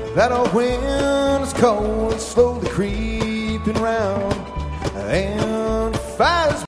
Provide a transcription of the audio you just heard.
That old wind is cold, slowly creeping round, and fire's